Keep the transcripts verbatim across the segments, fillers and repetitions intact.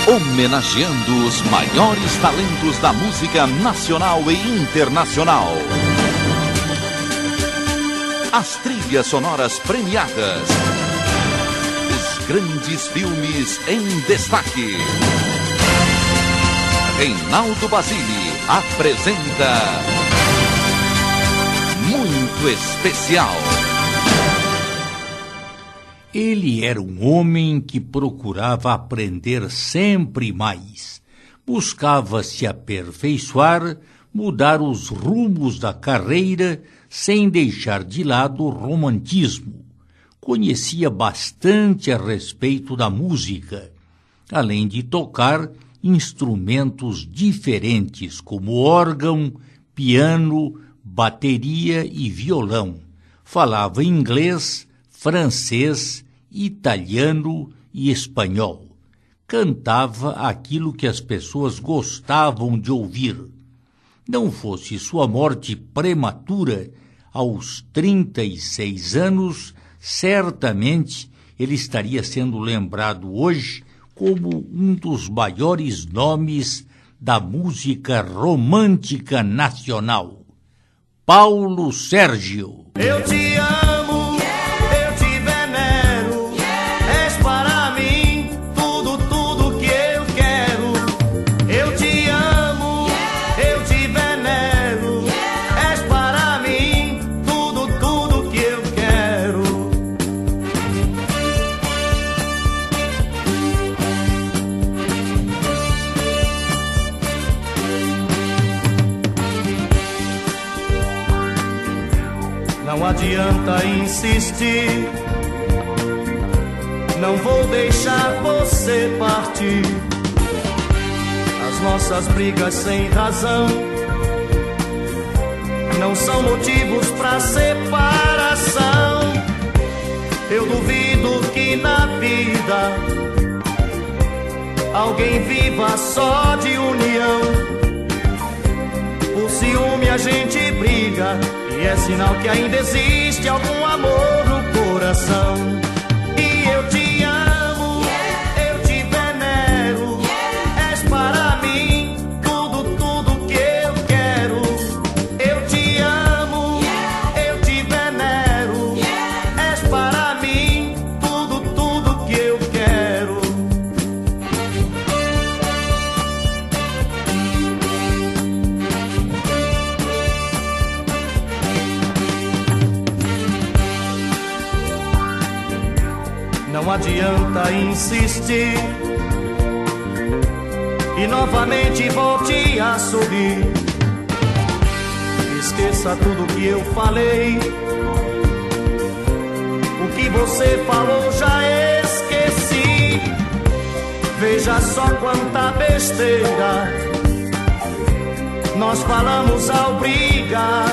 Homenageando os maiores talentos da música nacional e internacional. As trilhas sonoras premiadas. Os grandes filmes em destaque. Reinaldo Basile apresenta Muito Especial. Ele era um homem que procurava aprender sempre mais. Buscava se aperfeiçoar, mudar os rumos da carreira, sem deixar de lado o romantismo. Conhecia bastante a respeito da música, além de tocar instrumentos diferentes como órgão, piano, bateria e violão. Falava inglês, francês, italiano e espanhol. Cantava aquilo que as pessoas gostavam de ouvir. Não fosse sua morte prematura, aos trinta e seis anos, certamente ele estaria sendo lembrado hoje como um dos maiores nomes da música romântica nacional. Paulo Sérgio. Eu te amo, eu te venero, és para mim tudo, tudo que eu quero. Eu te amo, eu te venero, és para mim tudo, tudo que eu quero. Não adianta insistir, não vou deixar você partir. As nossas brigas sem razão não são motivos pra separação. Eu duvido que na vida alguém viva só de união. Por ciúme a gente briga, e é sinal que ainda existe algum amor no coração. E eu te amo, eu te venero, és para mim tudo, tudo que eu quero. Eu te amo, eu te venero, és para mim tudo, tudo que eu quero. Não adianta insistir e novamente volte a sorrir. Esqueça tudo que eu falei, o que você falou já esqueci. Veja só quanta besteira nós falamos ao brigar.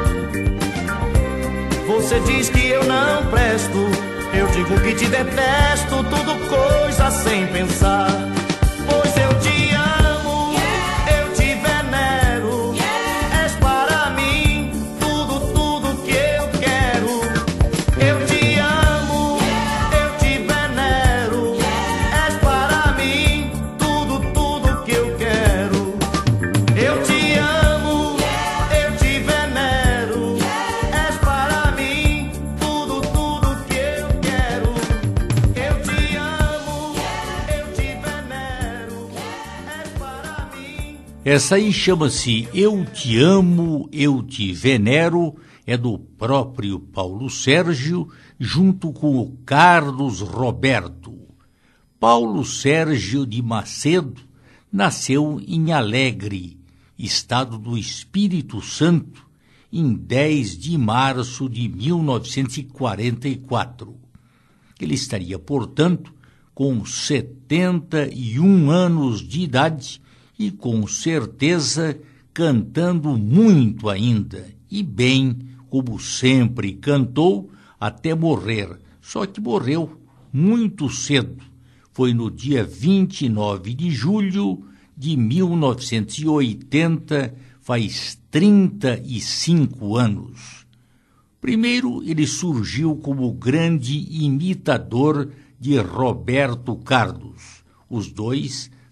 Você diz que eu não presto, eu digo que te detesto, tudo coisa sem pensar. Pois eu te amo, eu te venero, és para mim tudo, tudo que eu quero. Eu te amo, eu te venero, és para mim tudo, tudo que eu quero. Eu te amo, eu te venero, és para mim tudo, tudo que eu quero. Eu te amo, eu te venero, és para mim. Essa aí chama-se Eu Te Amo, Eu Te Venero, é do próprio Paulo Sérgio, junto com o Carlos Roberto. Paulo Sérgio de Macedo nasceu em Alegre, estado do Espírito Santo, em dez de março de mil novecentos e quarenta e quatro. Ele estaria, portanto, com setenta e um anos de idade e, com certeza, cantando muito ainda, e bem, como sempre cantou, até morrer. Só que morreu muito cedo. Foi no dia vinte e nove de julho de mil novecentos e oitenta, faz trinta e cinco anos. Primeiro, ele surgiu como grande imitador de Roberto Carlos. Os dois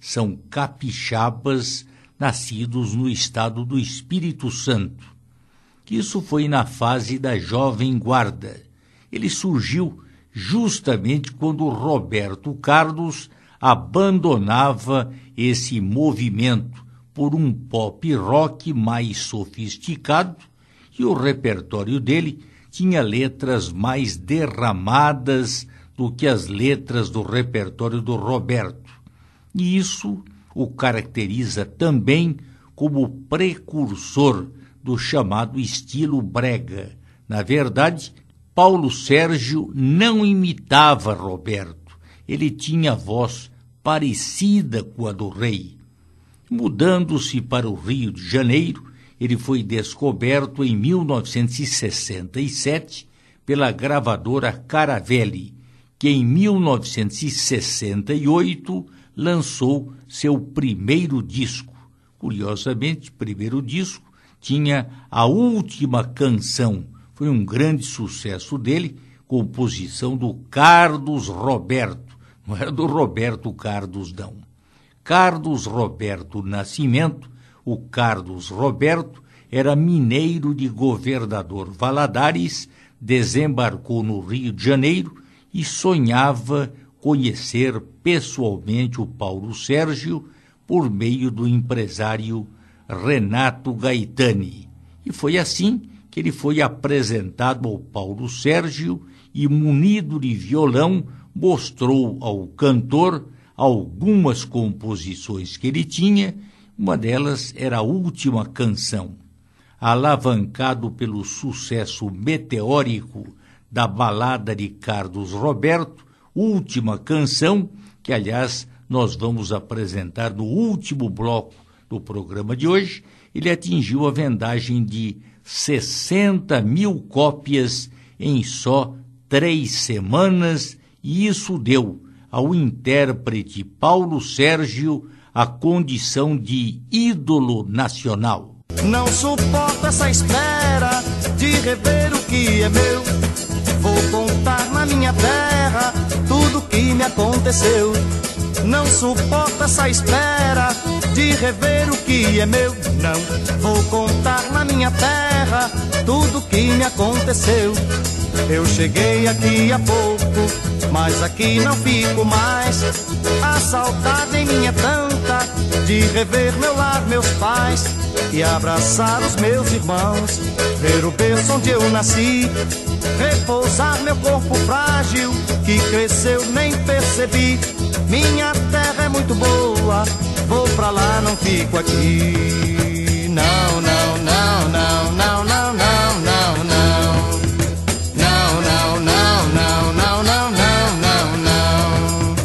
são capixabas nascidos no estado do Espírito Santo. Isso foi na fase da Jovem Guarda. Ele surgiu justamente quando Roberto Carlos abandonava esse movimento por um pop rock mais sofisticado, e o repertório dele tinha letras mais derramadas do que as letras do repertório do Roberto. E isso o caracteriza também como precursor do chamado estilo brega. Na verdade, Paulo Sérgio não imitava Roberto, ele tinha voz parecida com a do rei. Mudando-se para o Rio de Janeiro, ele foi descoberto em mil novecentos e sessenta e sete pela gravadora Caravelli, que em mil novecentos e sessenta e oito lançou seu primeiro disco. Curiosamente, o primeiro disco tinha A Última Canção. Foi um grande sucesso dele, composição do Carlos Roberto. Não era do Roberto Carlos, não. Carlos Roberto Nascimento, o Carlos Roberto, era mineiro de Governador Valadares, desembarcou no Rio de Janeiro e sonhava conhecer pessoalmente o Paulo Sérgio por meio do empresário Renato Gaetani. E foi assim que ele foi apresentado ao Paulo Sérgio e, munido de violão, mostrou ao cantor algumas composições que ele tinha. Uma delas era A Última Canção. Alavancado pelo sucesso meteórico da balada de Carlos Roberto, Última Canção, que, aliás, nós vamos apresentar no último bloco do programa de hoje, ele atingiu a vendagem de sessenta mil cópias em só três semanas, e isso deu ao intérprete Paulo Sérgio a condição de ídolo nacional. Não suporto essa espera de rever o que é meu. Vou contar na minha terra tudo que me aconteceu. Não suporto essa espera de rever o que é meu. Não, vou contar na minha terra tudo que me aconteceu. Eu cheguei aqui há pouco, mas aqui não fico mais. A saudade em mim é tanta de rever meu lar, meus pais, e abraçar os meus irmãos, ver o berço onde eu nasci, repousar meu corpo frágil que cresceu nem percebi. Minha terra é muito boa, vou pra lá, não fico aqui. Não, não, não, não, não, não, não, não, não. Não, não, não, não, não, não, não, não, não.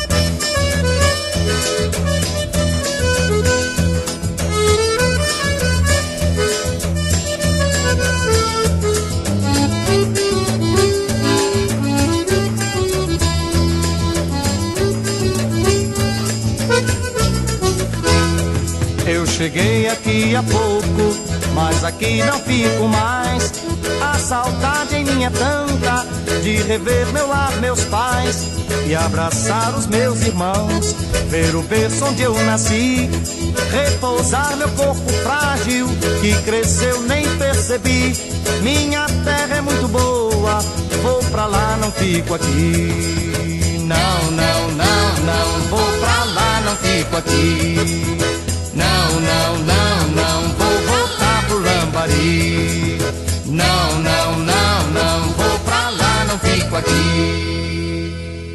Eu cheguei aqui há pouco, mas aqui não fico mais. A saudade em mim é tanta de rever meu lar, meus pais, e abraçar os meus irmãos, ver o berço onde eu nasci, repousar meu corpo frágil que cresceu nem percebi. Minha terra é muito boa, vou pra lá, não fico aqui. Não, não, não, não, vou pra lá, não fico aqui. Não, não, não, não, vou voltar pro Lambari. Não, não, não, não, vou pra lá, não fico aqui.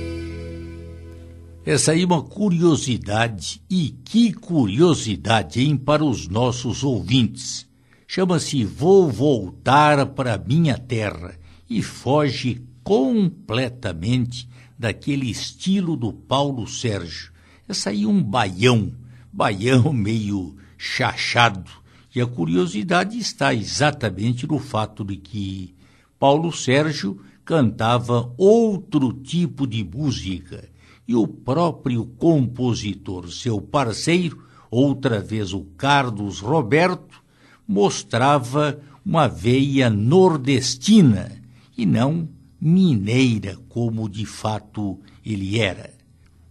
Essa aí é uma curiosidade, e que curiosidade, hein, para os nossos ouvintes. Chama-se Vou Voltar para Minha Terra, e foge completamente daquele estilo do Paulo Sérgio. Essa aí é um baião, baião meio chachado. E a curiosidade está exatamente no fato de que Paulo Sérgio cantava outro tipo de música, e o próprio compositor, seu parceiro, outra vez o Carlos Roberto, mostrava uma veia nordestina e não mineira, como de fato ele era.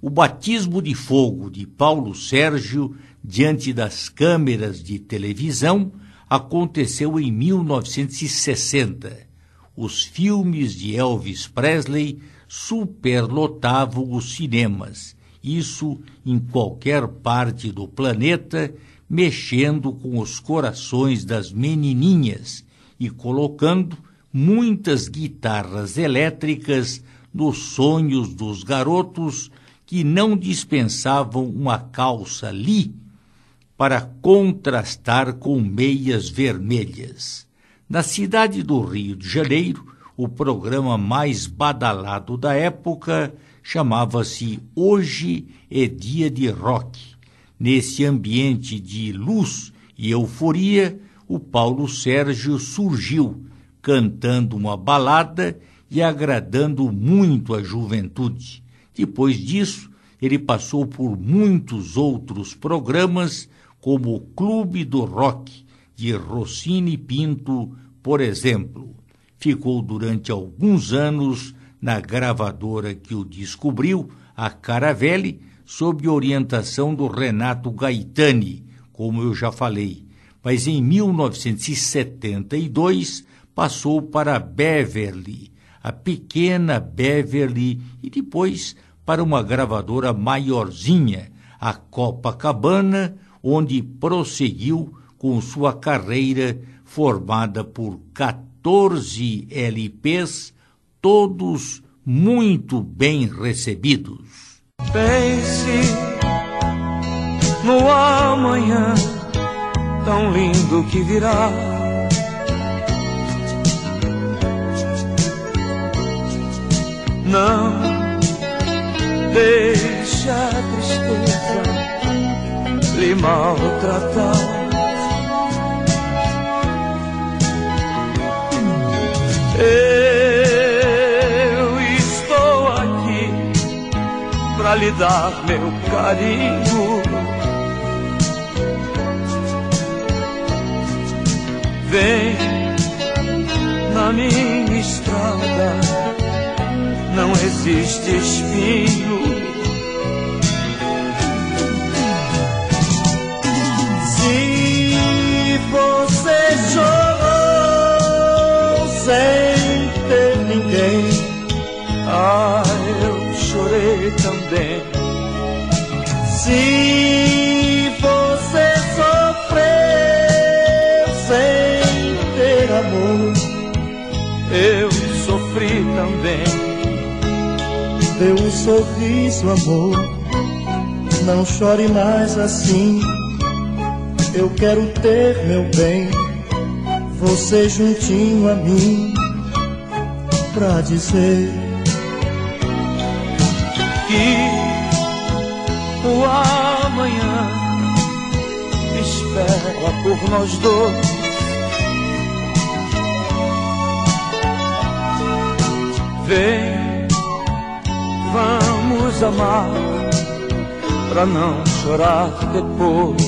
O batismo de fogo de Paulo Sérgio diante das câmeras de televisão aconteceu em mil novecentos e sessenta. Os filmes de Elvis Presley superlotavam os cinemas, isso em qualquer parte do planeta, mexendo com os corações das menininhas e colocando muitas guitarras elétricas nos sonhos dos garotos que não dispensavam uma calça Lee para contrastar com meias vermelhas. Na cidade do Rio de Janeiro, o programa mais badalado da época chamava-se Hoje é Dia de Rock. Nesse ambiente de luz e euforia, o Paulo Sérgio surgiu, cantando uma balada e agradando muito a juventude. Depois disso, ele passou por muitos outros programas, como o Clube do Rock, de Rossini Pinto, por exemplo. Ficou durante alguns anos na gravadora que o descobriu, a Caravelli, sob orientação do Renato Gaetani, como eu já falei. Mas em mil novecentos e setenta e dois passou para a Beverly, a pequena Beverly, e depois para uma gravadora maiorzinha, a Copacabana, onde prosseguiu com sua carreira formada por quatorze L Ps, todos muito bem recebidos. Pense no amanhã tão lindo que virá. Não deixe a tristeza lhe maltratar. Eu estou aqui pra lhe dar meu carinho. Vem na minha estrada, não existe espinho. Se você chorou sem ter ninguém, ah, eu chorei também. Se você sofreu sem ter amor, eu sofri também. Dê um sorriso, amor, não chore mais assim. Eu quero ter, meu bem, você juntinho a mim, pra dizer que o amanhã espera por nós dois. Vem, vamos amar, pra não chorar depois.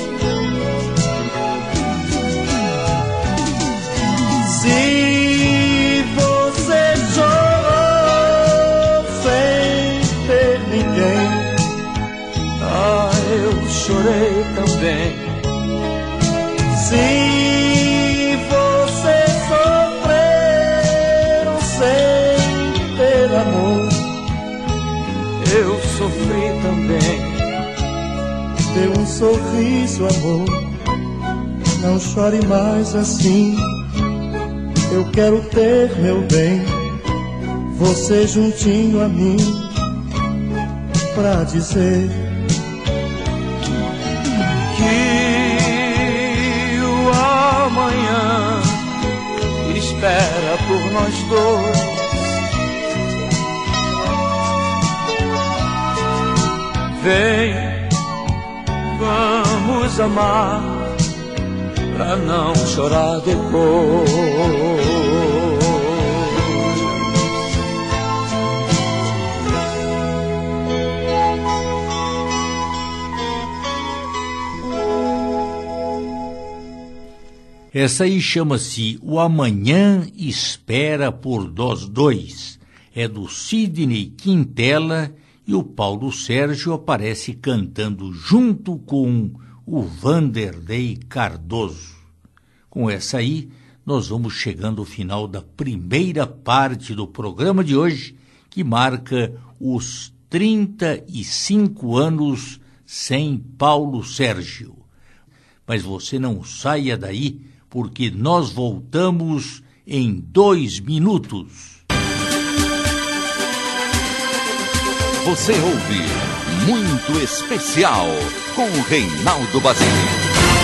Se você chorou sem ter ninguém, ah, eu chorei também. Se você sofreu sem ter amor, eu sofri também. Dê um sorriso, amor, não chore mais assim. Eu quero ter, meu bem, você juntinho a mim, pra dizer que o amanhã espera por nós dois. Vem, vamos amar, pra não chorar depois. Essa aí chama-se O Amanhã Espera por Nós Dois. É do Sidney Quintela e o Paulo Sérgio aparece cantando junto com o Vanderlei Cardoso. Com essa aí, nós vamos chegando ao final da primeira parte do programa de hoje, que marca os trinta e cinco anos sem Paulo Sérgio. Mas você não saia daí, porque nós voltamos em dois minutos. Você ouve Muito Especial com o Reinaldo Basile.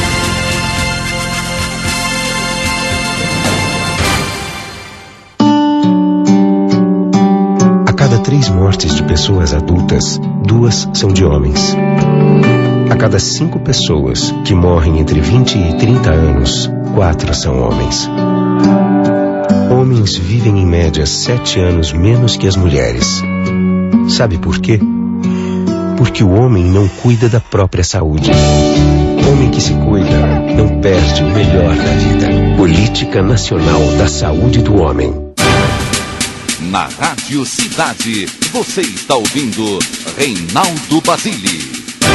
A cada três mortes de pessoas adultas, duas são de homens. A cada cinco pessoas que morrem entre vinte e trinta anos, quatro são homens. Homens vivem em média sete anos menos que as mulheres. Sabe por quê? Porque o homem não cuida da própria saúde. Homem que se cuida não perde o melhor da vida. Política Nacional da Saúde do Homem. Na Rádio Cidade, você está ouvindo Reinaldo Basile.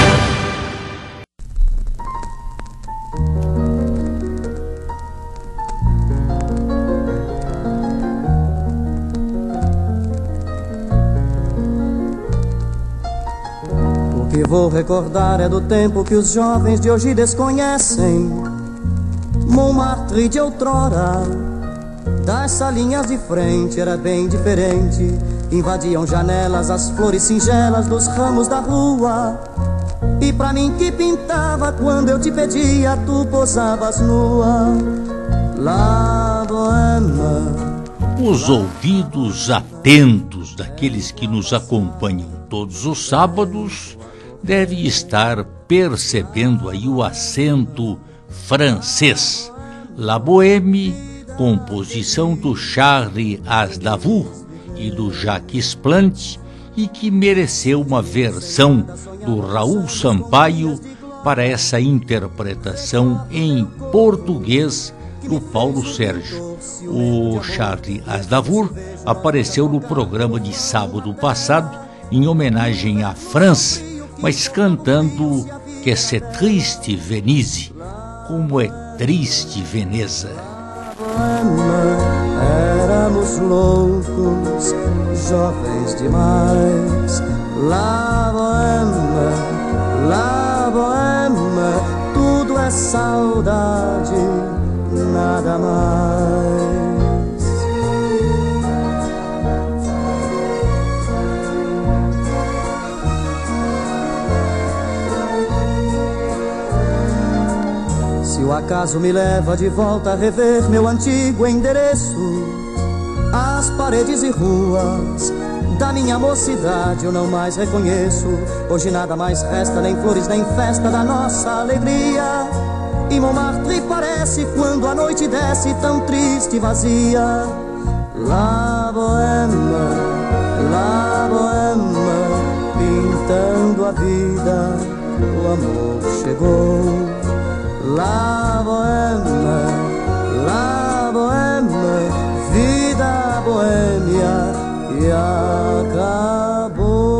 O que vou recordar é do tempo que os jovens de hoje desconhecem. Montmartre de outrora, das salinhas de frente era bem diferente. Invadiam janelas as flores singelas dos ramos da rua. E pra mim que pintava quando eu te pedia, tu posavas nua. La bohème. Os ouvidos atentos daqueles que nos acompanham todos os sábados devem estar percebendo aí o acento francês. La Bohème, composição do Charles Aznavour e do Jacques Plante, e que mereceu uma versão do Raul Sampaio para essa interpretação em português do Paulo Sérgio. O Charles Aznavour apareceu no programa de sábado passado em homenagem à França, mas cantando que c'est triste Venise, como é triste Veneza. Éramos loucos, jovens demais. La bohème, la bohème, tudo é saudade, nada mais. Se o acaso me leva de volta a rever meu antigo endereço, as paredes e ruas da minha mocidade eu não mais reconheço. Hoje nada mais resta, nem flores, nem festa da nossa alegria. E Montmartre parece quando a noite desce tão triste e vazia. La bohème, la bohème, pintando a vida, o amor chegou. La bohème, la bohème, vida boêmia e acabou.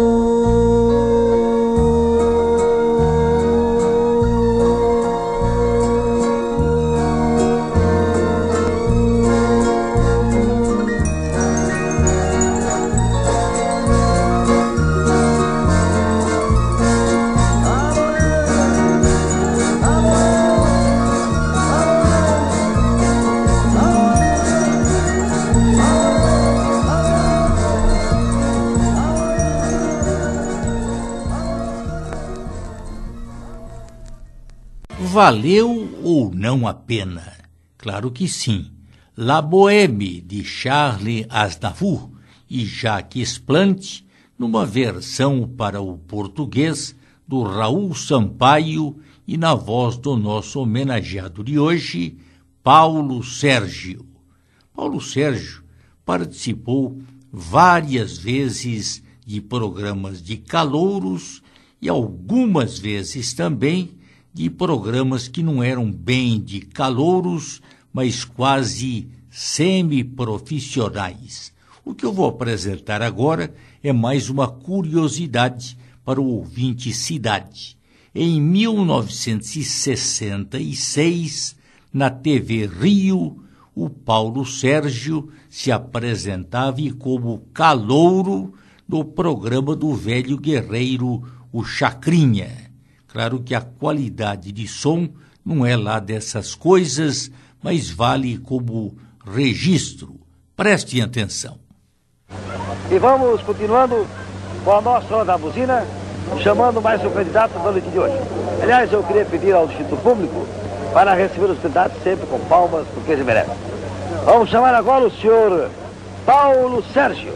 Valeu ou não a pena? Claro que sim. La Bohème, de Charles Aznavour e Jacques Plante, numa versão para o português do Raul Sampaio e na voz do nosso homenageado de hoje, Paulo Sérgio. Paulo Sérgio participou várias vezes de programas de calouros e algumas vezes também de programas que não eram bem de calouros, mas quase semi-profissionais. O que eu vou apresentar agora é mais uma curiosidade para o ouvinte cidade. Em mil novecentos e sessenta e seis, na T V Rio, o Paulo Sérgio se apresentava como calouro no programa do velho guerreiro, o Chacrinha. Claro que a qualidade de som não é lá dessas coisas, mas vale como registro. Prestem atenção. E vamos continuando com a nossa da buzina, chamando mais um candidato da noite de hoje. Aliás, eu queria pedir ao Instituto Público para receber os candidatos sempre com palmas, porque eles merecem. Vamos chamar agora o senhor Paulo Sérgio.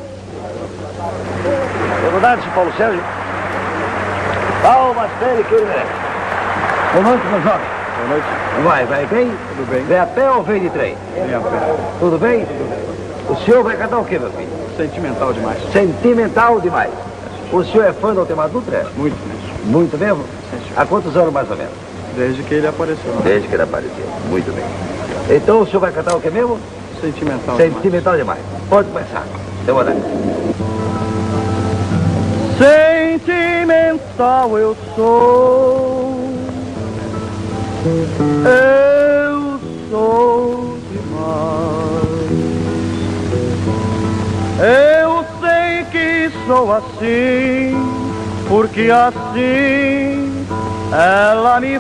É verdade, senhor Paulo Sérgio? Palmas para ele que ele merece. Boa noite, meu jovem. Boa noite. Vai, vai bem? Tudo bem. Vem a pé ou vem de trem? Vem a pé. Tudo bem? Tudo bem. O senhor vai cantar o quê, meu filho? Sentimental demais. Sentimental demais. O senhor é fã do Altemar Dutra? Muito mesmo. Muito mesmo? Há quantos anos mais ou menos? Desde que ele apareceu. Desde que ele apareceu. Muito bem. Então o senhor vai cantar o quê mesmo? Sentimental, Sentimental demais. demais. Pode começar. Seu boa tarde. Sentimental eu sou, eu sou demais. Eu sei que sou assim, porque assim ela me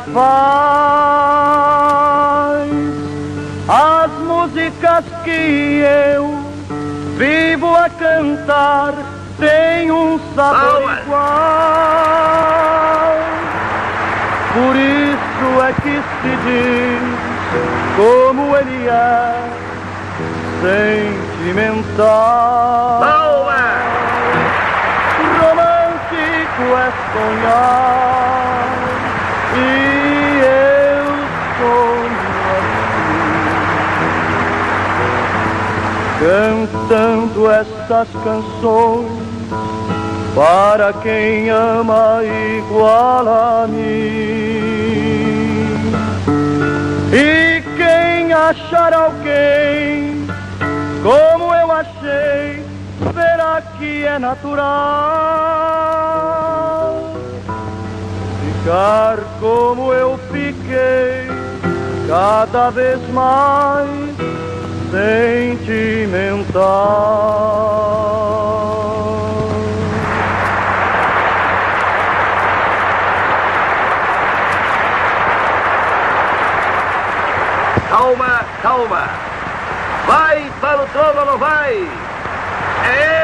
faz. As músicas que eu vivo a cantar tem um sabor Boa. igual. Por isso é que se diz como ele é sentimental. Boa. Romântico é sonhar e eu sonho assim, cantando essas canções para quem ama igual a mim. E quem achar alguém como eu achei, verá que é natural ficar como eu fiquei, cada vez mais sentimental. Calma, calma. Vai para o trono ou não vai? É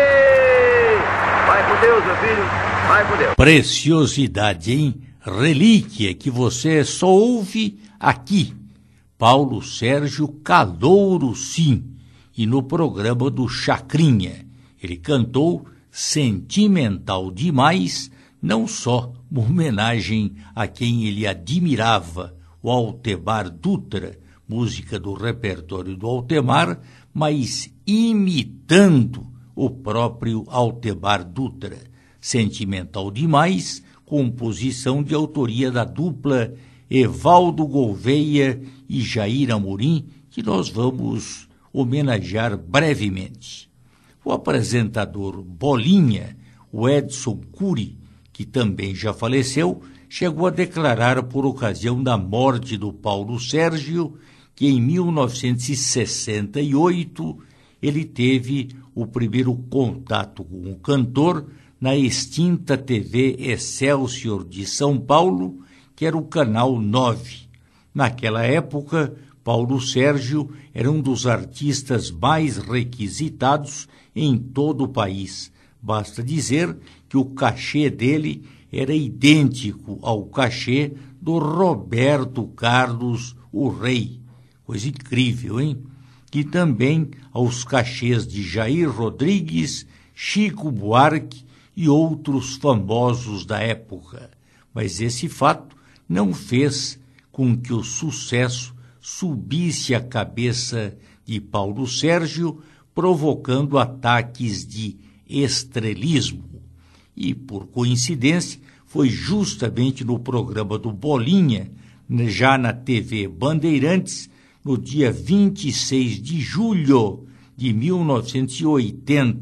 ele! Vai com Deus, meu filho. Vai com Deus. Preciosidade, hein? Relíquia que você só ouve aqui. Paulo Sérgio Calouro, sim. E no programa do Chacrinha. Ele cantou Sentimental Demais, não só uma homenagem a quem ele admirava, o Altemar Dutra, música do repertório do Altemar, mas imitando o próprio Altemar Dutra. Sentimental Demais, composição de autoria da dupla Evaldo Gouveia e Jair Amorim, que nós vamos homenagear brevemente. O apresentador Bolinha, o Edson Cury, que também já faleceu, chegou a declarar por ocasião da morte do Paulo Sérgio que em mil novecentos e sessenta e oito ele teve o primeiro contato com o cantor na extinta T V Excelsior de São Paulo, que era o Canal nove. Naquela época, Paulo Sérgio era um dos artistas mais requisitados em todo o país. Basta dizer que o cachê dele era idêntico ao cachê do Roberto Carlos, o Rei. Coisa incrível, hein? E também aos cachês de Jair Rodrigues, Chico Buarque e outros famosos da época. Mas esse fato não fez com que o sucesso subisse a cabeça de Paulo Sérgio, provocando ataques de estrelismo. E, por coincidência, foi justamente no programa do Bolinha, já na T V Bandeirantes, no dia vinte e seis de julho de mil novecentos e oitenta,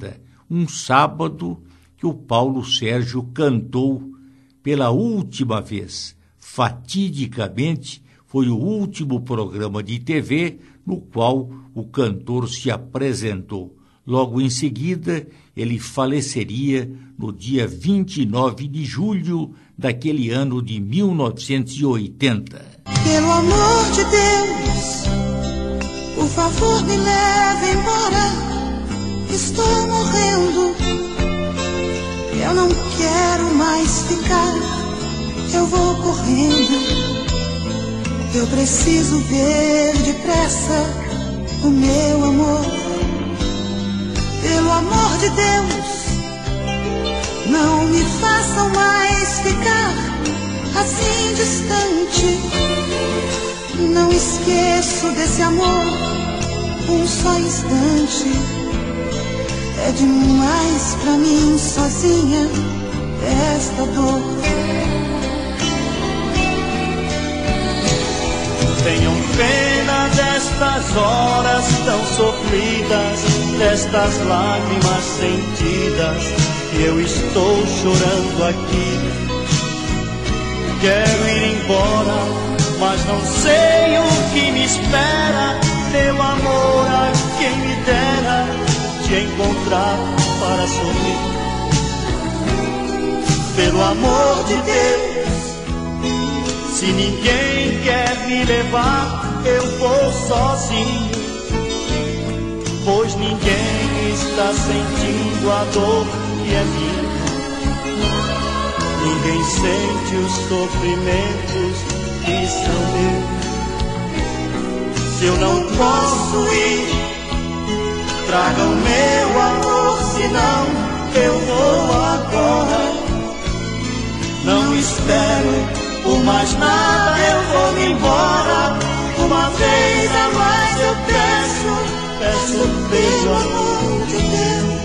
um sábado que o Paulo Sérgio cantou pela última vez. Fatidicamente, foi o último programa de T V no qual o cantor se apresentou. Logo em seguida, ele faleceria no dia vinte e nove de julho daquele ano de mil novecentos e oitenta. Pelo amor de Deus, por favor me leve embora, estou morrendo, eu não quero mais ficar, eu vou correndo, eu preciso ver depressa o meu amor. Pelo amor de Deus, não me façam mais ficar assim distante. Não esqueço desse amor um só instante. É demais pra mim sozinha esta dor. Tenham pena destas horas tão sofridas, destas lágrimas sentidas, que eu estou chorando aqui. Quero ir embora, mas não sei o que me espera. Meu amor, a quem me dera te encontrar para sorrir. Pelo amor de Deus, se ninguém quer me levar, eu vou sozinho, pois ninguém está sentindo a dor que é minha. Ninguém sente os sofrimentos que são meus. Se eu não posso ir, tragam meu amor, senão eu vou agora. Não espero por mais nada, eu vou me embora. Uma vez a mais eu peço, peço pelo amor de Deus.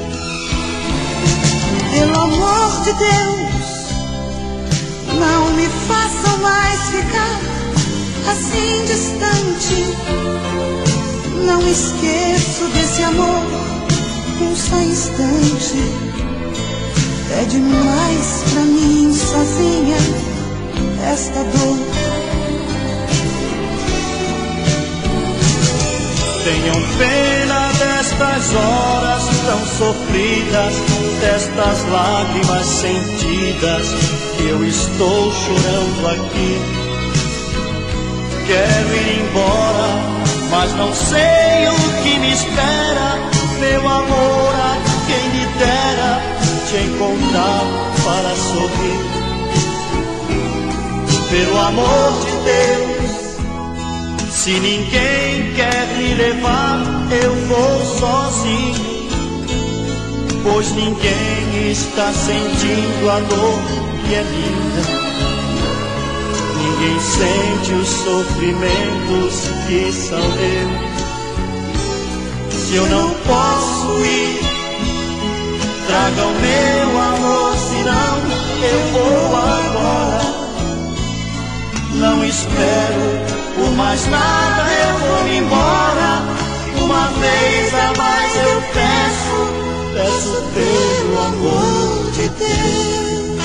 Pelo amor de Deus, não me façam mais ficar assim distante. Não esqueço desse amor um só instante. É demais pra mim sozinha esta dor. Tenham pena destas horas tão sofridas, destas lágrimas sentidas, que eu estou chorando aqui. Quero ir embora, mas não sei o que me espera. Meu amor, a quem me dera te encontrar para sorrir. Pelo amor de Deus, se ninguém quer me levar, eu vou sozinho, pois ninguém está sentindo a dor que é minha. Ninguém sente os sofrimentos que são meus. Se eu não posso ir, tragam meu amor, senão eu vou agora. Não espero por mais nada, eu vou me embora. Uma vez a mais eu peço, peço pelo amor de Deus.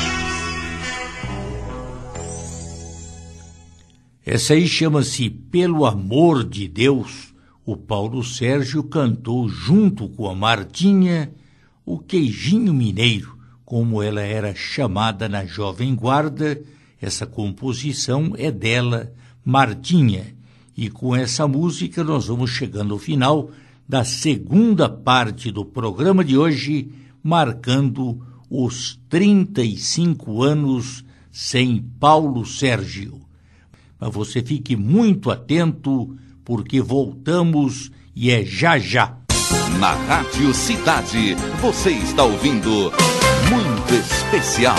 Essa aí chama-se Pelo Amor de Deus. O Paulo Sérgio cantou junto com a Martinha o Queijinho Mineiro, como ela era chamada na Jovem Guarda. Essa composição é dela, Martinha. E com essa música nós vamos chegando ao final da segunda parte do programa de hoje, marcando os trinta e cinco anos sem Paulo Sérgio. Mas você fique muito atento, porque voltamos e é já já. Na Rádio Cidade, você está ouvindo Muito Especial.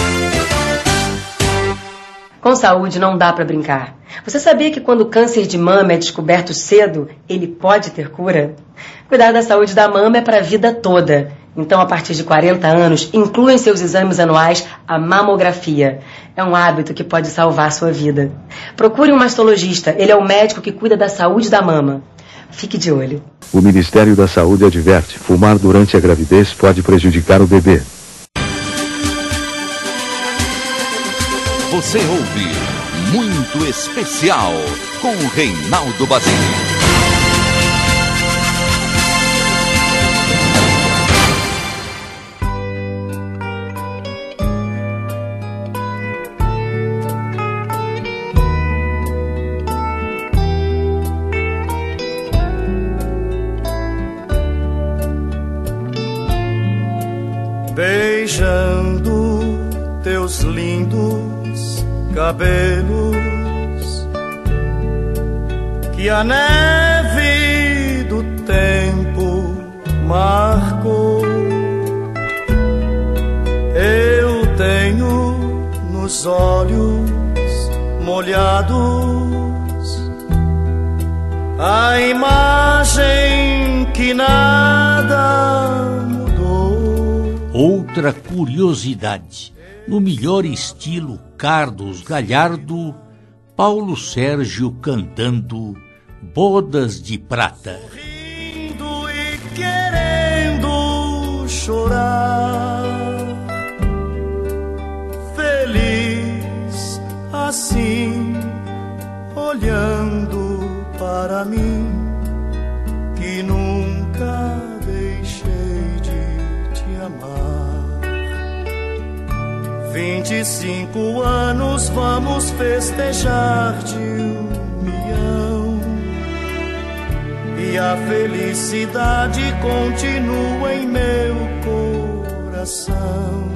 Com saúde não dá para brincar. Você sabia que quando o câncer de mama é descoberto cedo, ele pode ter cura? Cuidar da saúde da mama é para a vida toda. Então, a partir de quarenta anos, inclua em seus exames anuais a mamografia. É um hábito que pode salvar a sua vida. Procure um mastologista, ele é o médico que cuida da saúde da mama. Fique de olho. O Ministério da Saúde adverte: fumar durante a gravidez pode prejudicar o bebê. Você ouve Muito Especial com Reinaldo Basile. Beijando teus lindos cabelos que a neve do tempo marcou. Eu tenho nos olhos molhados a imagem que nada mudou. Outra curiosidade, no melhor estilo Carlos Galhardo, Paulo Sérgio cantando Bodas de Prata. Rindo e querendo chorar, feliz assim, olhando para mim, que nunca deixei de te amar. Vinte e cinco anos vamos festejar de união, e a felicidade continua em meu coração.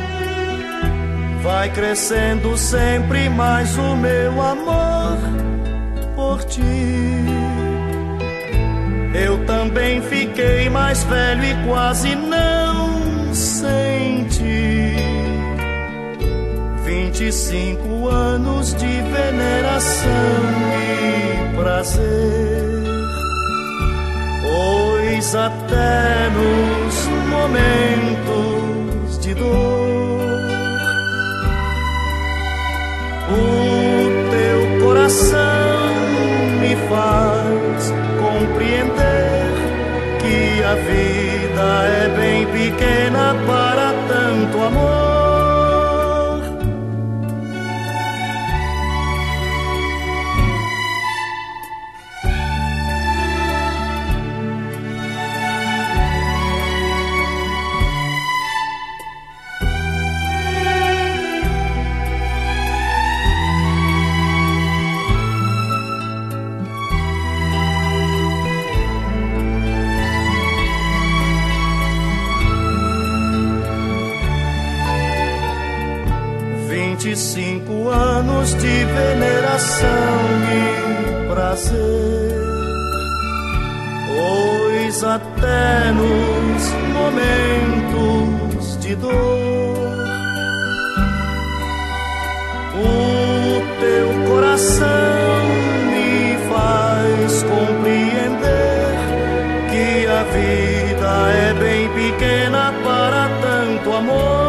Vai crescendo sempre mais o meu amor por ti. Eu também fiquei mais velho e quase não senti. Vinte e cinco anos de veneração e prazer, pois até nos momentos de dor o teu coração me faz compreender que a vida é bem pequena para tanto amor. Vinte e cinco anos de veneração e prazer, pois até nos momentos de dor o teu coração me faz compreender que a vida é bem pequena para tanto amor.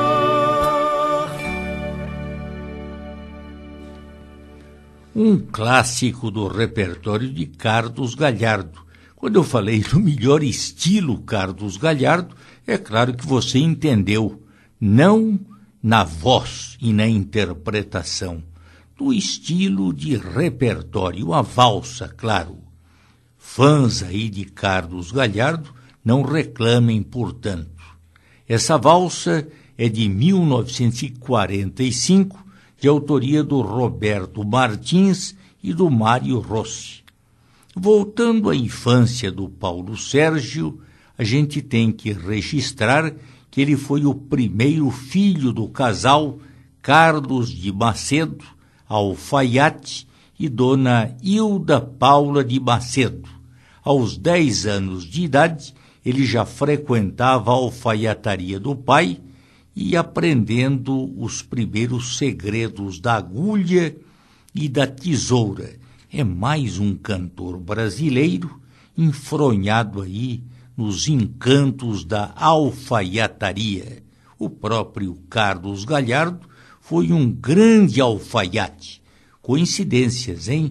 Um clássico do repertório de Carlos Galhardo. Quando eu falei no melhor estilo Carlos Galhardo, é claro que você entendeu, não na voz e na interpretação, do estilo de repertório, a valsa, claro. Fãs aí de Carlos Galhardo não reclamem, portanto. Essa valsa é de mil novecentos e quarenta e cinco, de autoria do Roberto Martins e do Mário Rossi. Voltando à infância do Paulo Sérgio, a gente tem que registrar que ele foi o primeiro filho do casal Carlos de Macedo, alfaiate, e dona Hilda Paula de Macedo. Aos dez anos de idade, ele já frequentava a alfaiataria do pai, e aprendendo os primeiros segredos da agulha e da tesoura. É mais um cantor brasileiro enfronhado aí nos encantos da alfaiataria. O próprio Carlos Galhardo foi um grande alfaiate. Coincidências, hein?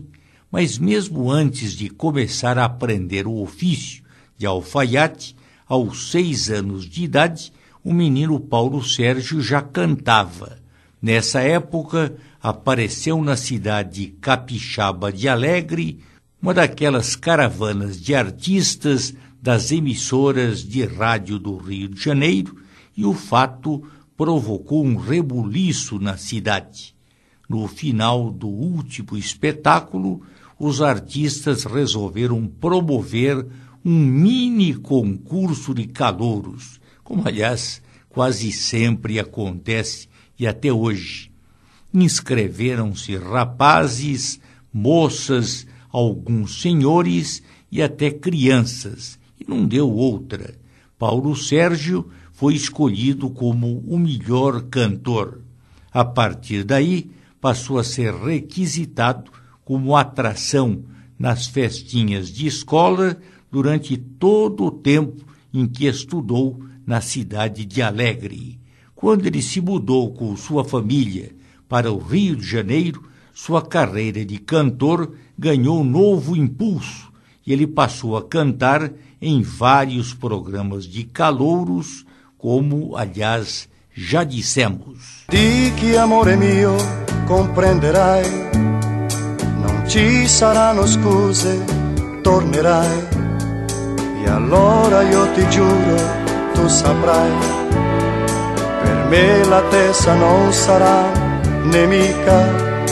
mas mesmo antes de começar a aprender o ofício de alfaiate, aos seis anos de idade, o menino Paulo Sérgio já cantava. Nessa época, apareceu na cidade capixaba de Alegre uma daquelas caravanas de artistas das emissoras de rádio do Rio de Janeiro, e o fato provocou um rebuliço na cidade. No final do último espetáculo, os artistas resolveram promover um mini concurso de calouros, como aliás quase sempre acontece e até hoje. Inscreveram-se rapazes, moças, alguns senhores e até crianças, e não deu outra. Paulo Sérgio foi escolhido como o melhor cantor. A partir daí, passou a ser requisitado como atração nas festinhas de escola durante todo o tempo em que estudou na cidade de Alegre. Quando ele se mudou com sua família para o Rio de Janeiro, sua carreira de cantor ganhou novo impulso e ele passou a cantar em vários programas de calouros, como, aliás, já dissemos. Di che amore mio comprenderai, non ci saranno scuse, tornerai, e allora io ti giuro, tu saprai, per me la testa non sarà nemica.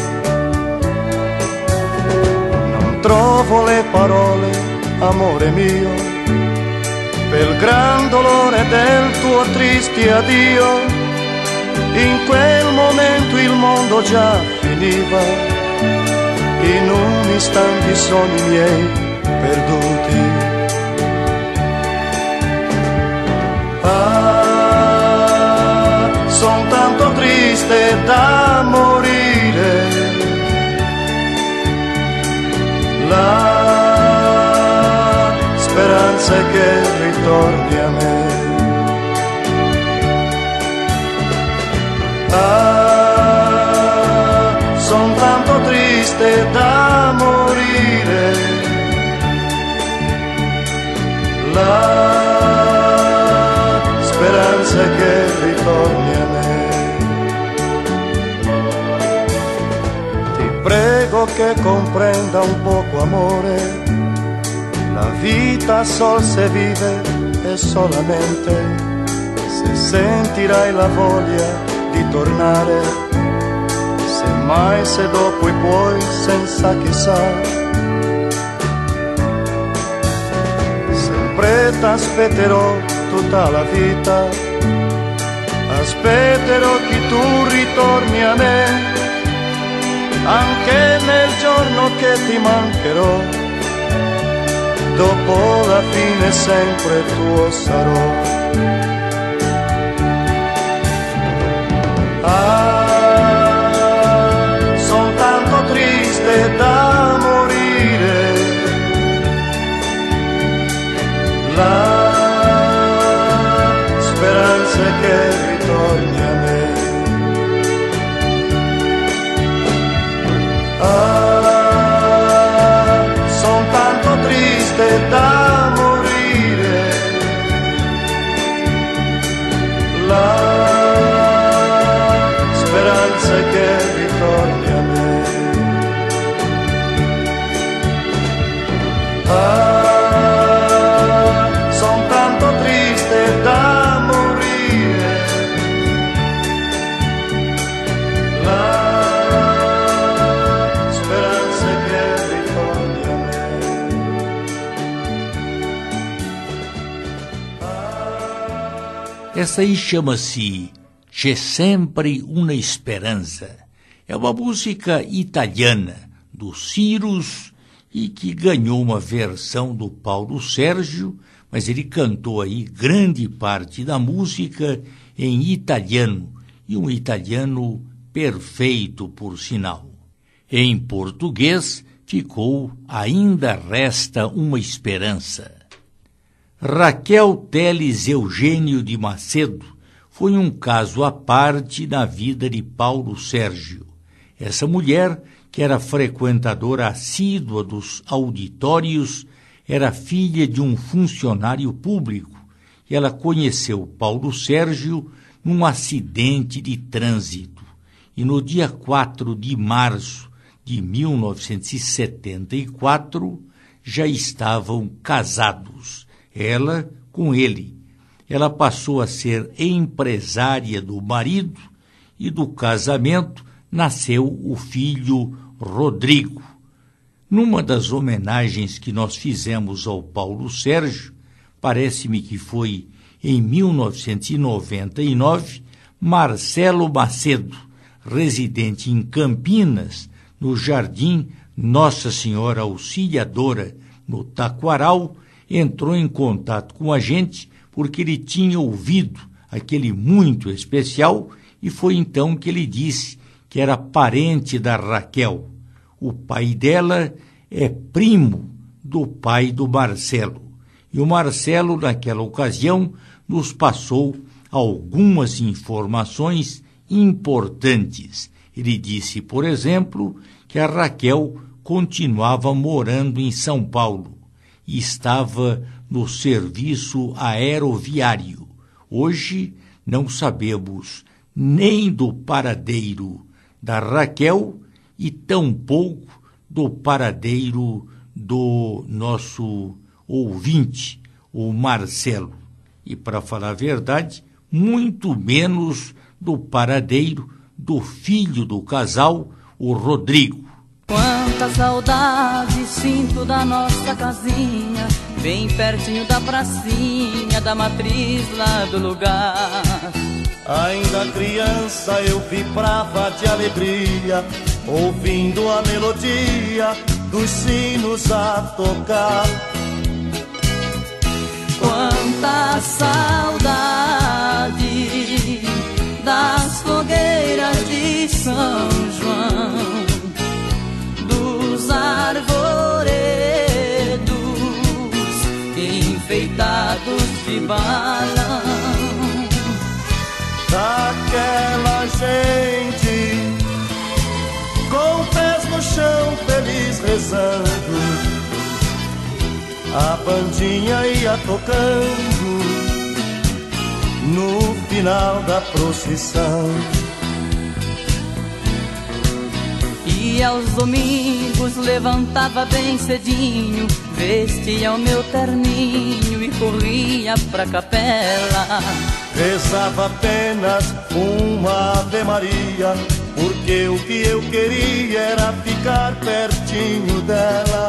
Non trovo le parole, amore mio, per il gran dolore del tuo triste addio. In quel momento il mondo già finiva, in un istante i sogni miei perduti. Ah, son tanto triste da morire, la speranza è che ritorni a me. Ah, son tanto triste da morire, la speranza è che ritorni a me. Ti prego che comprenda un poco, amore, la vita sol se vive e solamente se sentirai la voglia di tornare, se mai, se dopo e poi, senza chissà. Sempre t'aspetterò tutta la vita, aspetterò che tu ritorni a me, anche nel giorno che ti mancherò, dopo la fine sempre tuo sarò. Ah, son tanto triste da morire, la speranza è che ritorni a me. Ah, son tanto triste da morire, la speranza che ritorni a me. Ah, son tanto triste da morire, la speranza che ritorni a me. Ah. Essa aí chama-se C'è sempre una esperança. É uma música italiana do Cyrus e que ganhou uma versão do Paulo Sérgio, mas ele cantou aí grande parte da música em italiano, e um italiano perfeito, por sinal. Em português ficou Ainda Resta Uma Esperança. Raquel Teles Eugênio de Macedo foi um caso à parte na vida de Paulo Sérgio. Essa mulher, que era frequentadora assídua dos auditórios, era filha de um funcionário público e ela conheceu Paulo Sérgio num acidente de trânsito. E no dia quatro de março de mil novecentos e setenta e quatro já estavam casados, ela com ele. Ela passou a ser empresária do marido e do casamento nasceu o filho Rodrigo. Numa das homenagens que nós fizemos ao Paulo Sérgio, parece-me que foi em mil novecentos e noventa e nove, Marcelo Macedo, residente em Campinas, no Jardim Nossa Senhora Auxiliadora, no Taquaral, entrou em contato com a gente porque ele tinha ouvido aquele muito especial e foi então que ele disse que era parente da Raquel. O pai dela é primo do pai do Marcelo. E o Marcelo, naquela ocasião, nos passou algumas informações importantes. Ele disse, por exemplo, que a Raquel continuava morando em São Paulo e estava no serviço aeroviário. Hoje não sabemos nem do paradeiro da Raquel e tampouco do paradeiro do nosso ouvinte, o Marcelo. E, para falar a verdade, muito menos do paradeiro do filho do casal, o Rodrigo. Quanta saudade sinto da nossa casinha, bem pertinho da pracinha, da matriz lá do lugar. Ainda criança eu vibrava de alegria, ouvindo a melodia dos sinos a tocar. Quanta saudade das fogueiras de São João, dos arvoredos enfeitados de balão, daquela gente com pés no chão feliz rezando, a bandinha ia tocando no final da procissão. E aos domingos levantava bem cedinho, vestia o meu terninho e corria pra capela. Rezava apenas uma Ave Maria, porque o que eu queria era ficar pertinho dela.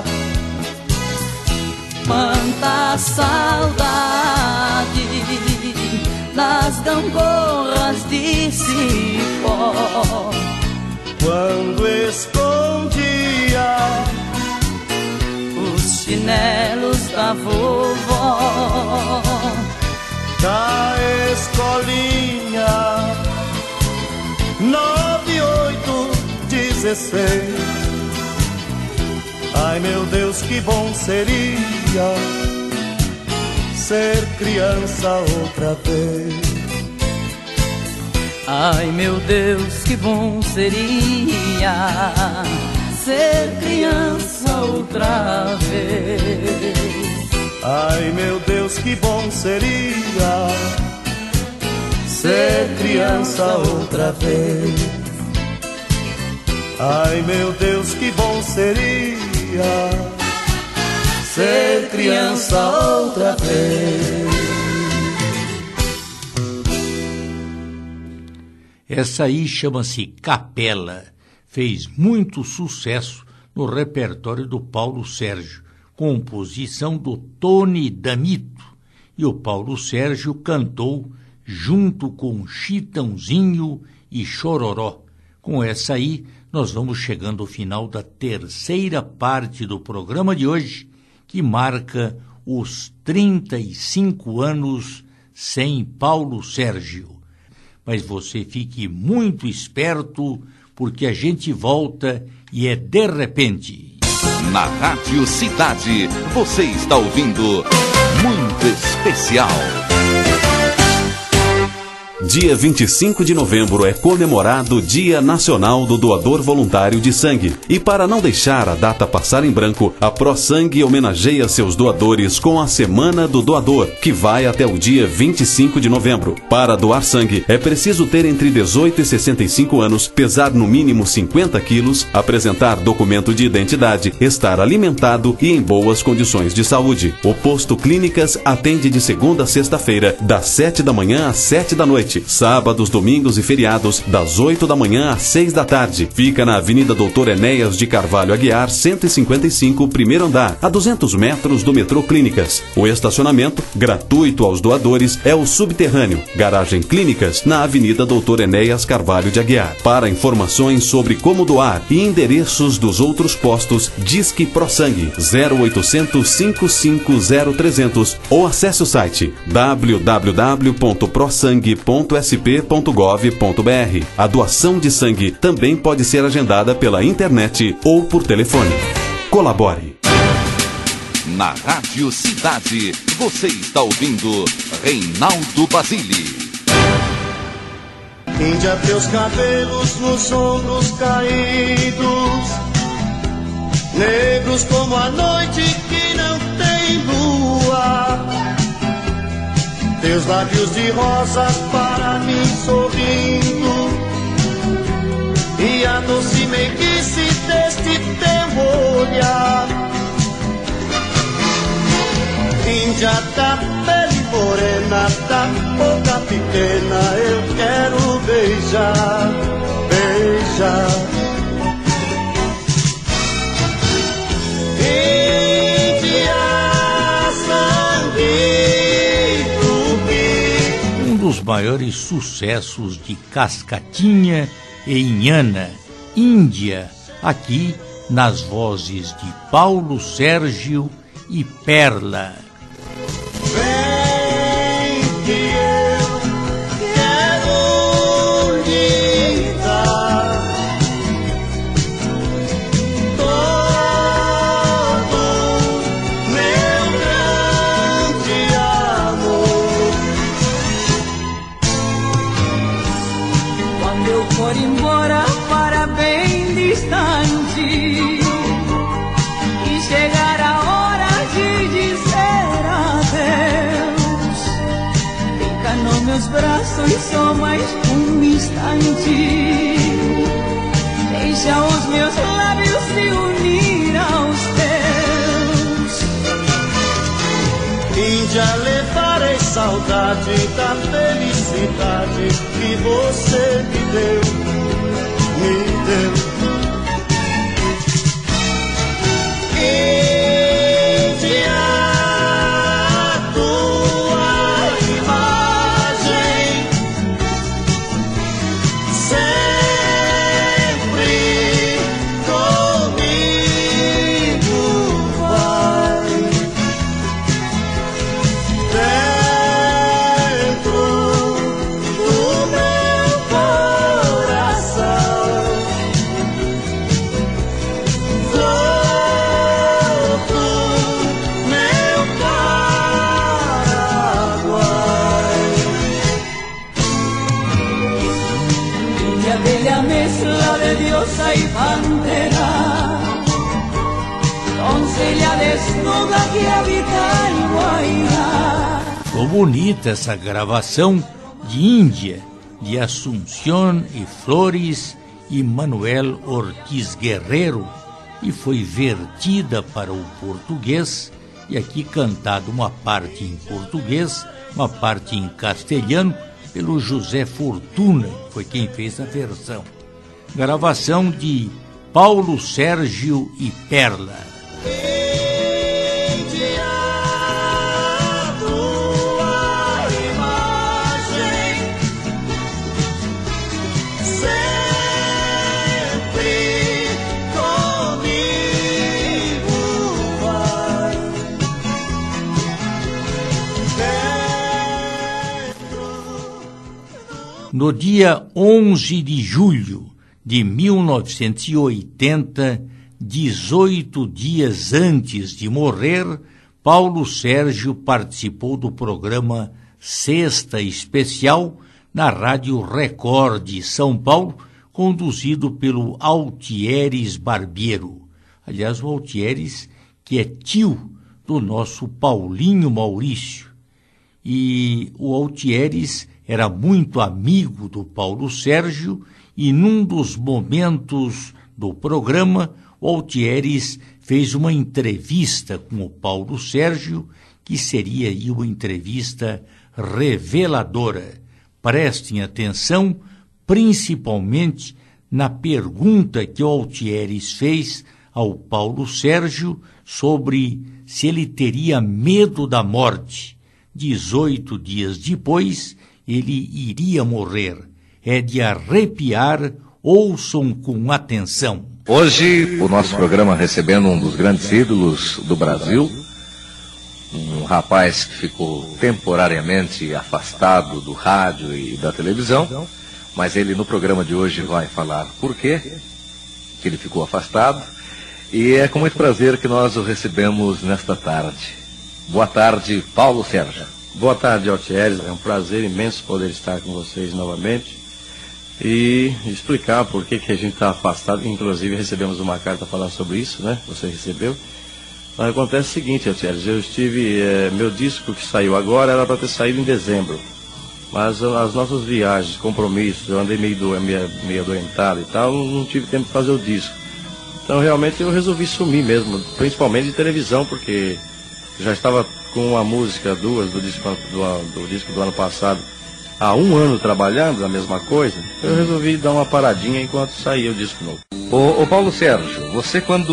Quanta saudade das gangorras de cipó, quando escondia os chinelos da vovó, da escolinha nove, oito, dezesseis. Ai meu Deus, que bom seria ser criança outra vez. Ai meu Deus, que bom seria ser criança outra vez. Ai meu Deus, que bom seria ser criança outra vez. Ai meu Deus, que bom seria ser criança outra vez. Essa aí chama-se Capela, fez muito sucesso no repertório do Paulo Sérgio, composição do Tony D'Amito, e o Paulo Sérgio cantou junto com Chitãozinho e Chororó. Com essa aí, nós vamos chegando ao final da terceira parte do programa de hoje, que marca os trinta e cinco anos sem Paulo Sérgio. Mas você fique muito esperto, porque a gente volta e é de repente. Na Rádio Cidade, você está ouvindo Muito Especial. Dia vinte e cinco de novembro é comemorado o Dia Nacional do Doador Voluntário de Sangue. E para não deixar a data passar em branco, a ProSangue homenageia seus doadores com a Semana do Doador, que vai até o dia vinte e cinco de novembro. Para doar sangue, é preciso ter entre dezoito e sessenta e cinco anos, pesar no mínimo cinquenta quilos, apresentar documento de identidade, estar alimentado e em boas condições de saúde. O Posto Clínicas atende de segunda a sexta-feira, das sete da manhã às sete da noite. Sábados, domingos e feriados, das oito da manhã às seis da tarde. Fica na Avenida Doutor Enéas de Carvalho Aguiar, cento e cinquenta e cinco, primeiro andar, a duzentos metros do metrô Clínicas. O estacionamento, gratuito aos doadores, é o subterrâneo, garagem Clínicas, na Avenida Doutor Enéas Carvalho de Aguiar. Para informações sobre como doar e endereços dos outros postos, Disque ProSangue zero oitocentos, cinco cinco zero, trezentos ou acesse o site w w w ponto prosangue ponto s p ponto gov ponto b r. A doação de sangue também pode ser agendada pela internet ou por telefone. Colabore. Na Rádio Cidade, você está ouvindo Reinaldo Basile. Índia, teus cabelos nos ombros caídos, negros como a noite que não tem lua. Teus lábios de rosas para mim sorrindo, e a doce meiguice deste teu olhar. Índia da pele morena, da boca pequena, eu quero beijar, beijar. Um dos maiores sucessos de Cascatinha e Inhana, Índia, aqui nas vozes de Paulo Sérgio e Perla. Vem que eu quero lhe dar todo meu grande amor. Quando eu for embora para bem distante e chegar a hora de dizer adeus, fica nos meus braços só mais um instante. Deixa os meus lábios se unir aos teus. Índia, levarei saudade da felicidade que você me deu, me deu. Índia, tua imagem sempre comigo vai, dentro do meu coração. Mezcla de diosa y pantera, doncella desnuda que habita el Guairá. Ficou bonita essa gravação de Índia, de Assunción e Flores e Manuel Ortiz Guerreiro, e foi vertida para o português, e aqui cantada uma parte em português, uma parte em castelhano, pelo José Fortuna, que foi quem fez a versão. Gravação de Paulo Sérgio e Perla. No dia onze de julho de mil novecentos e oitenta, dezoito dias antes de morrer, Paulo Sérgio participou do programa Sexta Especial na Rádio Record de São Paulo, conduzido pelo Altieres Barbeiro. Aliás, o Altieres, que é tio do nosso Paulinho Maurício. E o Altieres era muito amigo do Paulo Sérgio e num dos momentos do programa, o Altieres fez uma entrevista com o Paulo Sérgio, que seria aí uma entrevista reveladora. Prestem atenção, principalmente na pergunta que o Altieres fez ao Paulo Sérgio sobre se ele teria medo da morte. dezoito dias depois, ele iria morrer. É de arrepiar, ouçam com atenção. Hoje, o nosso programa recebendo um dos grandes ídolos do Brasil, um rapaz que ficou temporariamente afastado do rádio e da televisão, mas ele no programa de hoje vai falar por quê que ele ficou afastado, e é com muito prazer que nós o recebemos nesta tarde. Boa tarde, Paulo Sérgio. Boa tarde, Altieres. É um prazer imenso poder estar com vocês novamente e explicar por que que a gente está afastado. Inclusive recebemos uma carta falando sobre isso, né? Você recebeu. Mas acontece o seguinte, Altieres, eu estive, é, meu disco que saiu agora era para ter saído em dezembro, mas as nossas viagens, compromissos, eu andei meio, do, meio, meio adoentado e tal, não tive tempo de fazer o disco. Então realmente eu resolvi sumir mesmo, principalmente de televisão, porque já estava com uma música, duas do disco do, do disco do ano passado, há um ano trabalhando a mesma coisa, eu resolvi dar uma paradinha enquanto saía o disco novo. Ô, ô Paulo Sérgio, você quando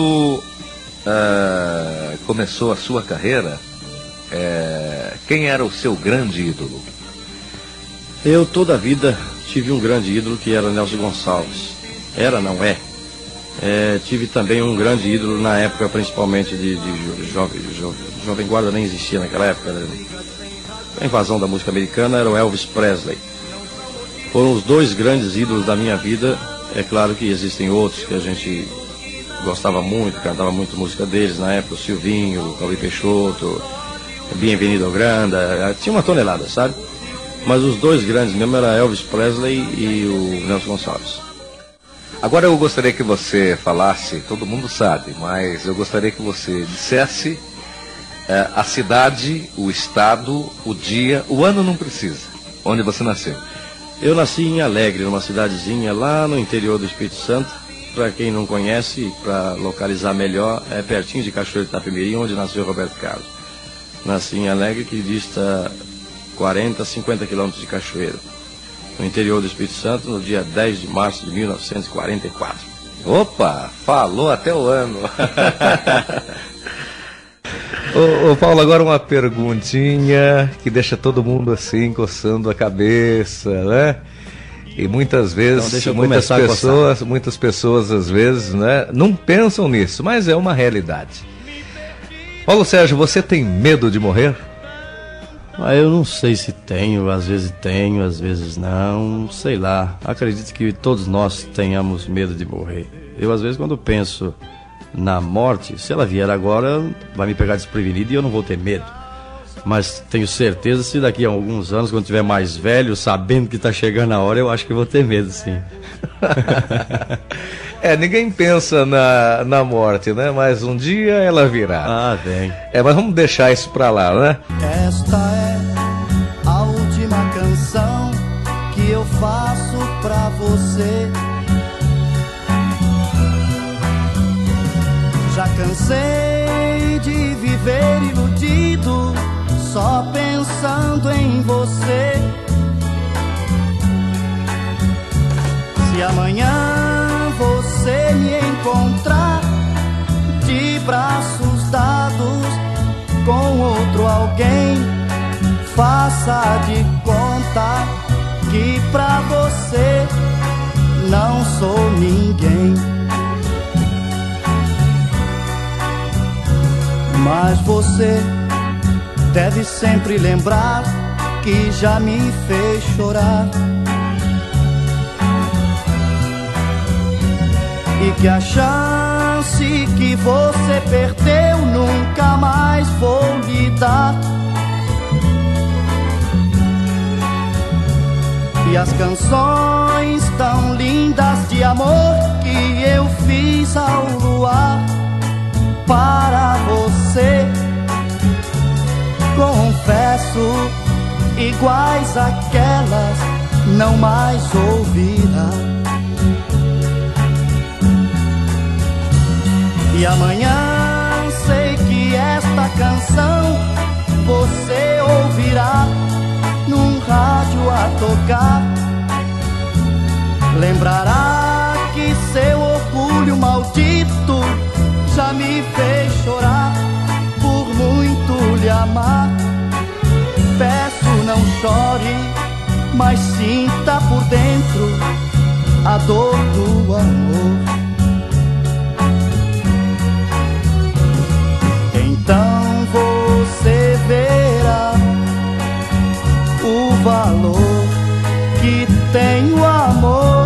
uh, começou a sua carreira, é, quem era o seu grande ídolo? Eu toda a vida tive um grande ídolo que era Nelson Gonçalves. Era, não é? É, tive também um grande ídolo na época, principalmente de, de jovem, jovem, jovem guarda nem existia naquela época, né? A invasão da música americana era o Elvis Presley. Foram os dois grandes ídolos da minha vida. É claro que existem outros que a gente gostava muito, cantava muito música deles na época, o Silvinho, o Calvi Peixoto, Bem-vindo ao Granda, tinha uma tonelada, sabe? Mas os dois grandes mesmo eram Elvis Presley e o Nelson Gonçalves. Agora eu gostaria que você falasse, todo mundo sabe, mas eu gostaria que você dissesse é, a cidade, o estado, o dia, o ano não precisa, onde você nasceu. Eu nasci em Alegre, numa cidadezinha lá no interior do Espírito Santo. Para quem não conhece, para localizar melhor, é pertinho de Cachoeiro de Itapemirim, onde nasceu Roberto Carlos. Nasci em Alegre, que dista quarenta, cinquenta quilômetros de Cachoeiro, no interior do Espírito Santo, no dia dez de março de mil novecentos e quarenta e quatro. Opa, falou até o ano. ô, ô Paulo, agora uma perguntinha que deixa todo mundo assim, coçando a cabeça, né? E muitas vezes, então, muitas pessoas, muitas pessoas às vezes, né, não pensam nisso, mas é uma realidade. Paulo Sérgio, você tem medo de morrer? Ah, eu não sei se tenho, às vezes tenho, às vezes não, sei lá. Acredito que todos nós tenhamos medo de morrer. Eu, às vezes, quando penso na morte, se ela vier agora, vai me pegar desprevenido e eu não vou ter medo. Mas tenho certeza, se daqui a alguns anos, quando tiver mais velho, sabendo que está chegando a hora, eu acho que vou ter medo, sim. É, ninguém pensa na, na morte, né? Mas um dia ela virá. Ah, vem. É, mas vamos deixar isso pra lá, né? Esta é a última canção que eu faço pra você. Já cansei de viver iludido, só pensando em você. Se amanhã você me encontrar de braços dados com outro alguém, faça de conta que pra você não sou ninguém. Mas você deve sempre lembrar que já me fez chorar e que a chance que você perdeu nunca mais vou lhe dar. E as canções tão lindas de amor que eu fiz ao luar para você, confesso, iguais àquelas não mais ouvirá. E amanhã sei que esta canção você ouvirá num rádio a tocar. Lembrará que seu orgulho maldito já me fez chorar por muito lhe amar. Peço, não chore, mas sinta por dentro a dor do amor. Então você verá o valor que tem o amor,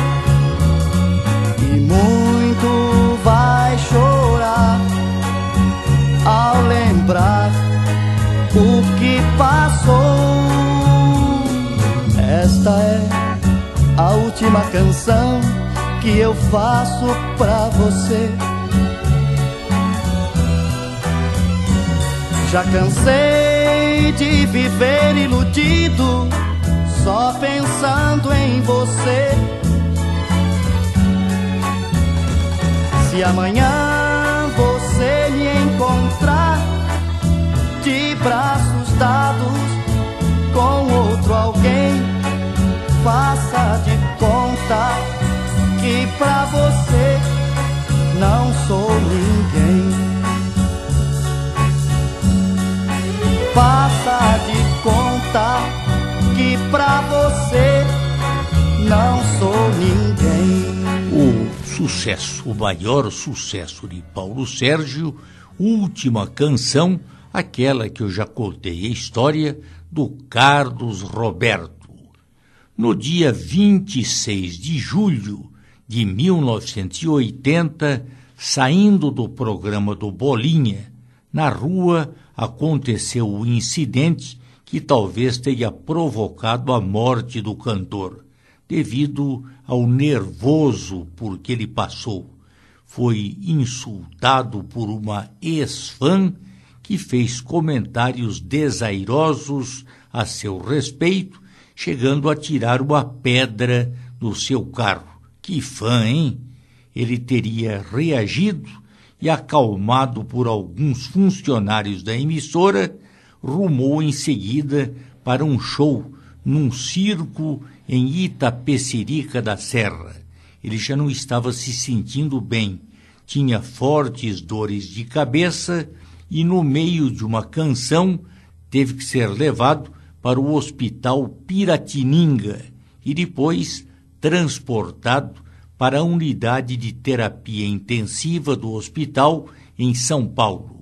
e muito vai chorar ao lembrar o que passou. Esta é a última canção que eu faço pra você. Já cansei de viver iludido, só pensando em você. Se amanhã você me encontrar de braços dados com outro alguém, faça de conta que pra você não sou ninguém. Faça de conta que pra você não sou ninguém. O sucesso, o maior sucesso de Paulo Sérgio, última canção, aquela que eu já contei a história do Carlos Roberto. No dia vinte e seis de julho de mil novecentos e oitenta, saindo do programa do Bolinha, na rua aconteceu o incidente que talvez tenha provocado a morte do cantor, devido ao nervoso por que ele passou. Foi insultado por uma ex-fã que fez comentários desairosos a seu respeito, chegando a tirar uma pedra do seu carro. Que fã, hein? Ele teria reagido e, acalmado por alguns funcionários da emissora, rumou em seguida para um show num circo em Itapecerica da Serra. Ele já não estava se sentindo bem, tinha fortes dores de cabeça e, no meio de uma canção, teve que ser levado para o Hospital Piratininga e depois transportado para a unidade de terapia intensiva do hospital em São Paulo.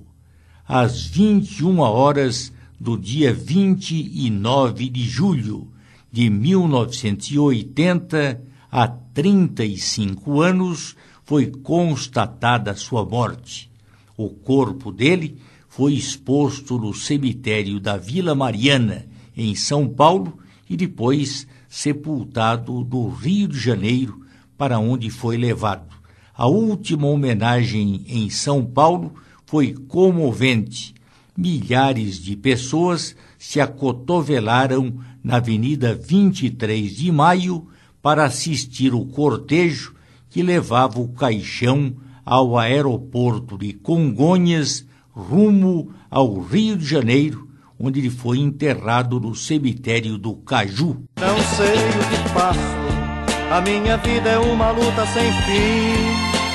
Às vinte e uma horas do dia vinte e nove de julho de mil novecentos e oitenta, há trinta e cinco anos, foi constatada sua morte. O corpo dele foi exposto no cemitério da Vila Mariana, em São Paulo, e depois sepultado no Rio de Janeiro, para onde foi levado. A última homenagem em São Paulo foi comovente. Milhares de pessoas se acotovelaram na Avenida vinte e três de maio para assistir o cortejo que levava o caixão ao aeroporto de Congonhas, rumo ao Rio de Janeiro, onde ele foi enterrado no cemitério do Caju. Não sei o que faço, a minha vida é uma luta sem fim.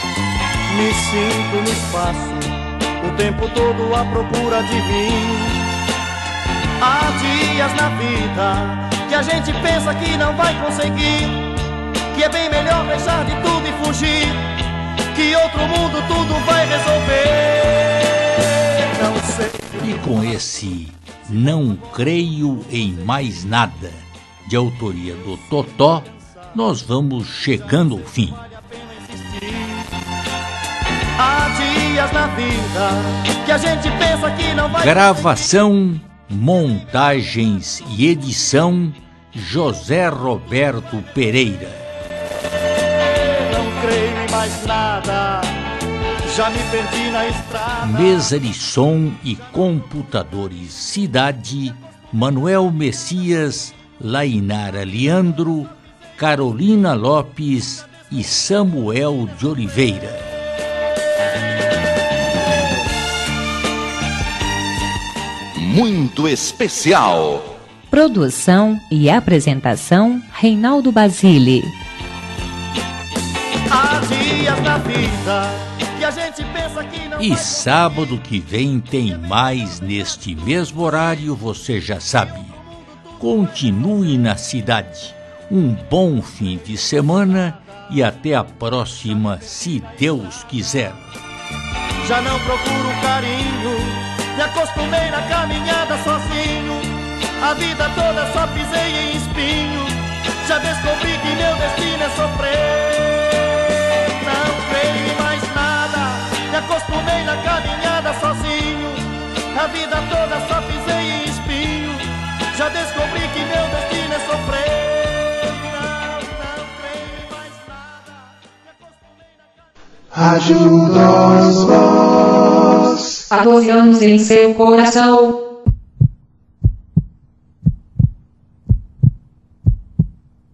Me sinto no espaço, o tempo todo à procura de mim. Há dias na vida que a gente pensa que não vai conseguir, que é bem melhor deixar de tudo e fugir, que outro mundo tudo vai resolver. Não sei. E com esse Não Creio em Mais Nada, de autoria do Totó, nós vamos chegando ao fim. Há dias na vida que a gente pensa que não vai. Gravação, montagens e edição José Roberto Pereira. Não creio em mais nada, já me perdi na estrada. Mesa de som e computadores Cidade, Manuel Messias, Lainara Leandro, Carolina Lopes e Samuel de Oliveira. Muito especial. Produção e apresentação Reinaldo Basile. Há dias na vida que a gente pensa que não. E sábado que vem tem mais neste mesmo horário, você já sabe. Continue na cidade. Um bom fim de semana e até a próxima, se Deus quiser. Já não procuro carinho, me acostumei na caminhada sozinho. A vida toda só pisei em espinho. Já descobri que meu destino é sofrer. Não creio em mais nada, me acostumei na caminhada sozinho. A vida toda só pisei em espinho. Já descobri que meu destino é sofrer. Não, não creio em mais nada, me acostumei na caminhada. Ajuda-os, apoiamos em seu coração.